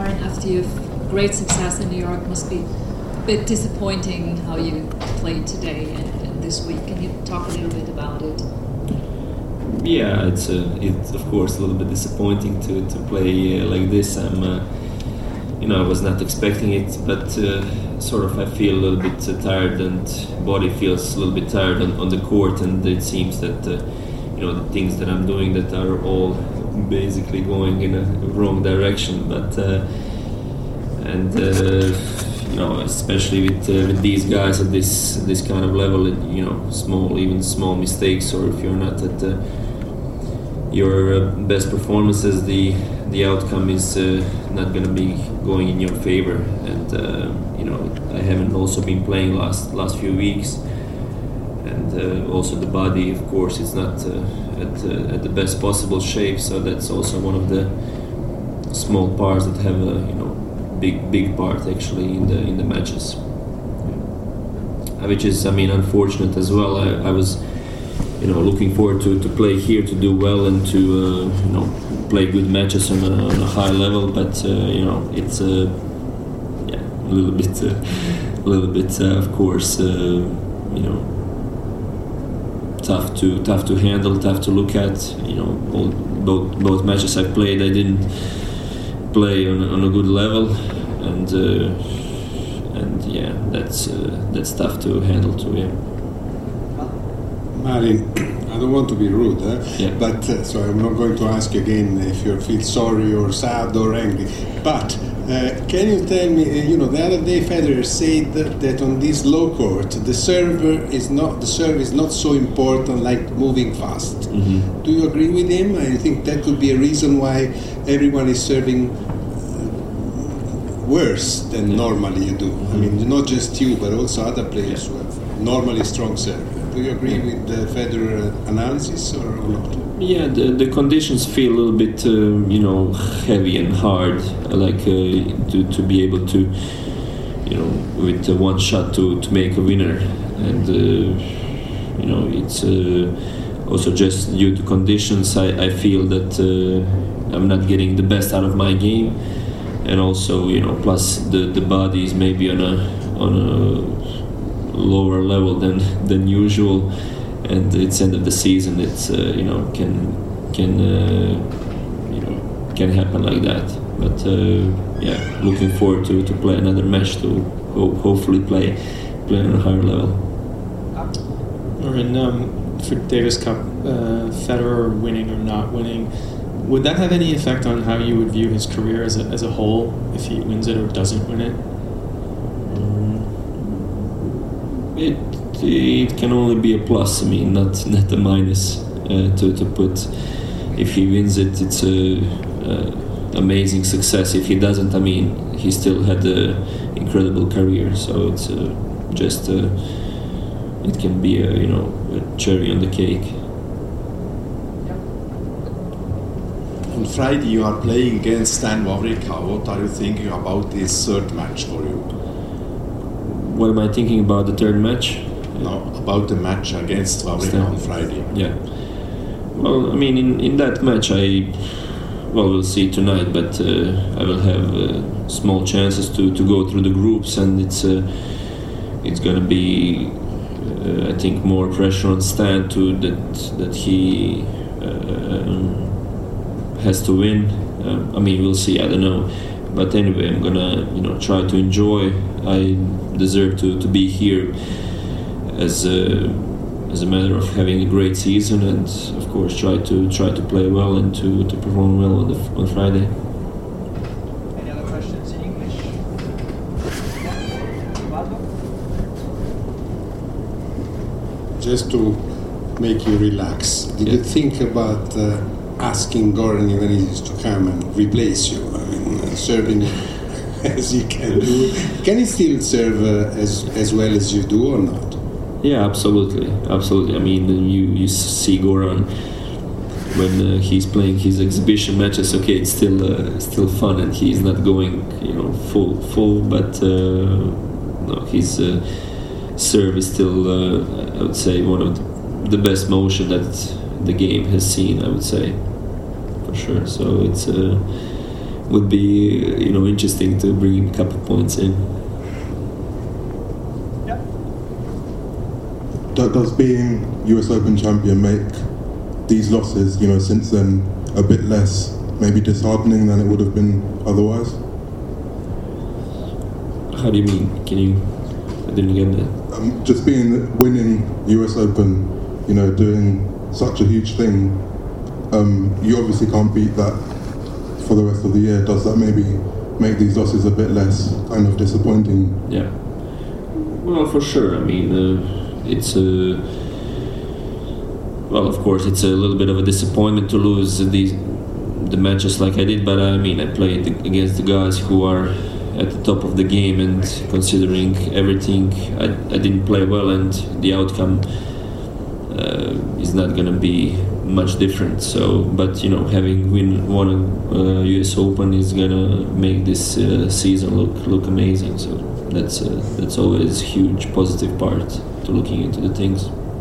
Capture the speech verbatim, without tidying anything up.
Marin, after you've great success in New York, must be a bit disappointing how you played today and, and this week. Can you talk a little bit about it? Yeah, it's uh, it's of course a little bit disappointing to to play uh, like this. I'm, uh, you know, I was not expecting it, but uh, sort of I feel a little bit uh, tired, and body feels a little bit tired on, on the court, and it seems that uh, you know the things that I'm doing that are all basically going in a wrong direction. But uh, and uh, you know, especially with uh, with these guys at this this kind of level, you know, small even small mistakes, or if you're not at uh, your uh, best performances, the the outcome is uh, not going to be going in your favor. And uh, you know, I haven't also been playing last last few weeks, and uh, also the body, of course, is not uh, at uh, at the best possible shape. So that's also one of the small parts that have a you know big big part actually in the in the matches, yeah. Which is, I mean, unfortunate as well. I, I was you know looking forward to, to play here, to do well, and to uh, you know play good matches on a, on a high level. But uh, you know it's uh, yeah a little bit uh, a little bit uh, of course uh, you know tough to tough to handle, tough to look at. You know, all, both both matches I played, I didn't play on, on a good level, and uh, and yeah, that's uh, that's tough to handle too. Yeah. Marin, I don't want to be rude, eh? Yeah. but uh, so I'm not going to ask you again if you feel sorry or sad or angry. But uh, can you tell me? Uh, you know, the other day Federer said that, that on this low court, the server is not the serve is not so important like moving fast. Mm-hmm. Do you agree with him? I think that could be a reason why everyone is serving worse than yeah. normally you do. Mm-hmm. I mean, not just you, but also other players yeah. who have normally strong serve. Do you agree yeah. with the Federer analysis or, or not? Yeah, the, the conditions feel a little bit, uh, you know, heavy and hard. Like uh, to to be able to, you know, with uh, one shot to, to make a winner, and uh, you know, it's uh, also just due to conditions. I, I feel that uh, I'm not getting the best out of my game, and also, you know, plus the the body is maybe on a on a lower level than than usual, and it's end of the season. It's uh, you know can can uh, you know can happen like that. But uh, yeah, looking forward to, to play another match, to ho- hopefully play play on a higher level. Marin, um, for Davis Cup, uh, Federer winning or not winning, would that have any effect on how you would view his career as a, as a whole, if he wins it or doesn't win it? It it can only be a plus. I mean, not not a minus. Uh, to to put, if he wins it, it's a, a amazing success. If he doesn't, I mean, he still had an incredible career. So it's uh, just uh, it can be a you know a cherry on the cake. On Friday, you are playing against Stan Wawrinka. What are you thinking about this third match for you? What am I thinking about the third match? No, about the match against Wawrinka on Friday. Yeah. Well, I mean, in, in that match, I well, we'll see tonight, but uh, I will have uh, small chances to, to go through the groups, and it's uh, it's gonna be, uh, I think, more pressure on Stan to that that he uh, has to win. Uh, I mean, we'll see. I don't know. But anyway, I'm gonna, you know, try to enjoy. I deserve to, to be here as a, as a matter of having a great season, and of course try to try to play well and to, to perform well on the on Friday. Any other questions in English? Just to make you relax, did yeah. you think about uh, asking Goran Ivanisevic to come and replace you? I mean, uh, serving as he can do. Can he still serve uh, as as well as you do or not? Yeah, absolutely, absolutely. I mean, you you see Goran when uh, he's playing his exhibition matches. Okay, it's still uh, still fun, and he's not going, you know, full full, but uh, no, his uh, serve is still, uh, I would say, one of the best motion that the game has seen. I would say, for sure. So it's uh, would be you know interesting to bring a couple points in. Yeah. Do- Does being U S Open champion make these losses, you know, since then, a bit less maybe disheartening than it would have been otherwise? How do you mean? Can you? I didn't get that. Um, just being winning U S Open, you know, doing such a huge thing, um, you obviously can't beat that for the rest of the year. Does that maybe make these losses a bit less kind of disappointing? Yeah. Well, for sure. I mean, uh, it's a. Well, of course, it's a little bit of a disappointment to lose these the matches like I did, but I mean, I played against the guys who are at the top of the game, and considering everything, I, I didn't play well, and the outcome uh, is not gonna be much different. So, but you know, having win won a uh, U S Open is gonna make this uh, season look look amazing. So that's uh, that's always a huge positive part to looking into the things.